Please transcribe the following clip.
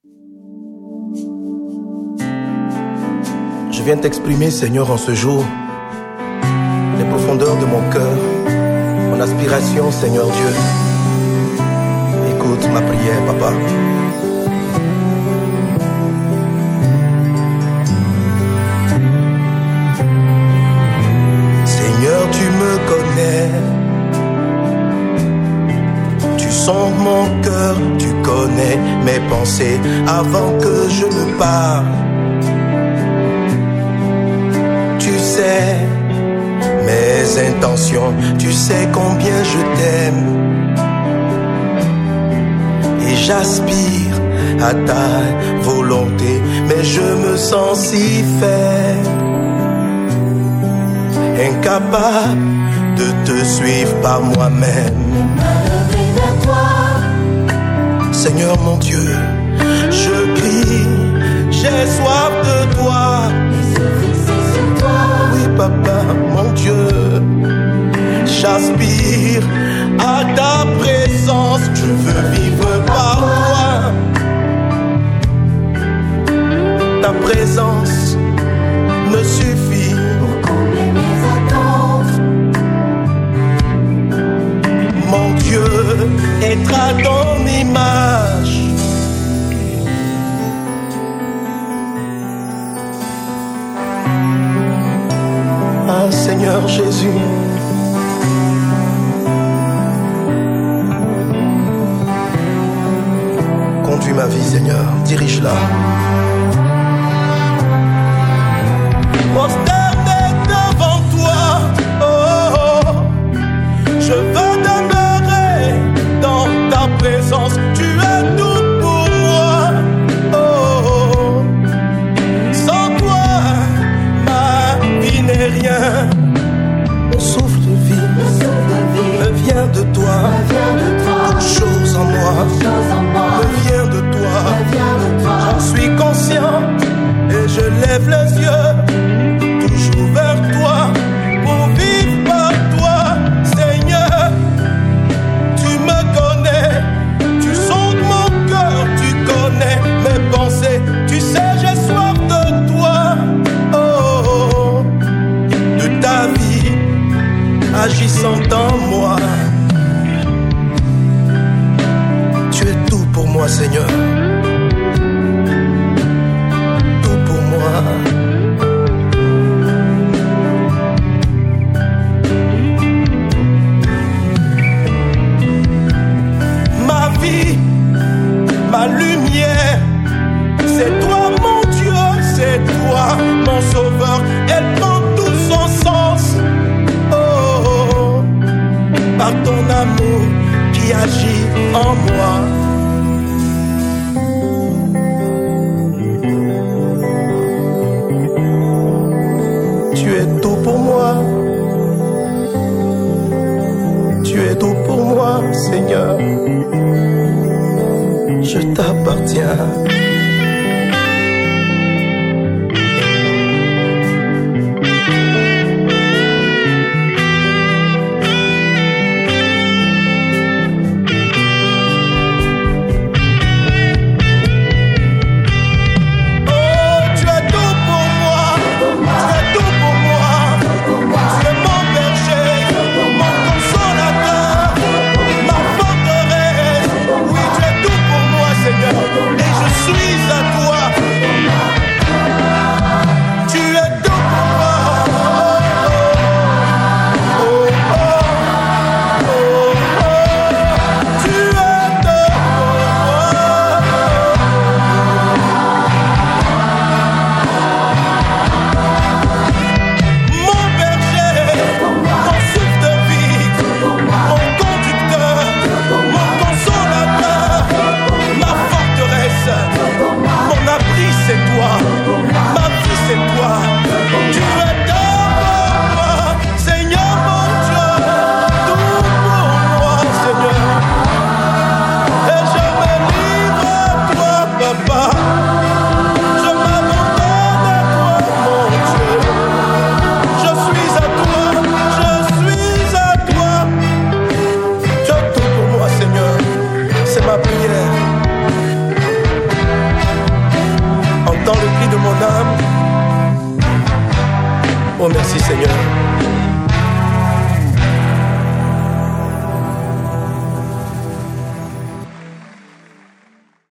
Je viens t'exprimer, Seigneur, en ce jour, les profondeurs de mon cœur, mon aspiration, Seigneur Dieu. Écoute ma prière, Papa. Seigneur, tu me connais. Tu sondes mon cœur, tu connais mes pensées avant que je ne parle. Tu sais mes intentions, tu sais combien je t'aime. Et j'aspire à ta volonté, mais je me sens si faible, incapable de te suivre par moi-même. Seigneur mon Dieu, je crie, j'ai soif de toi. Oui Papa, mon Dieu, j'aspire à ta présence. Je veux vivre par toi. Ta présence me suffit pour combler mes attentes. Mon Dieu, être à ton image. Ah Seigneur Jésus, conduis ma vie, Seigneur, dirige-la. Prosterné devant toi, oh, oh, je veux demeurer dans ta présence. Tu es tout pour moi, oh, oh. Sans toi, ma vie n'est rien. Mon souffle de vie me vient de toi. Toute chose en moi me vient de toi. J'en suis conscient et je lève les yeux toujours vers toi pour vivre par toi. Seigneur, tu me connais, tu sondes mon cœur, tu connais mes pensées, tu sais j'ai soif de toi, oh, de ta vie agissant en moi. Tu es tout pour moi, Seigneur. Tout pour moi. Ma vie, ma lumière, c'est toi mon Dieu, c'est toi mon sauveur. Elle prend tout son sens, oh, par ton amour qui agit en moi. Tu es tout pour moi. Tu es tout pour moi, Seigneur. Je t'appartiens. Sweet. Oh merci Seigneur.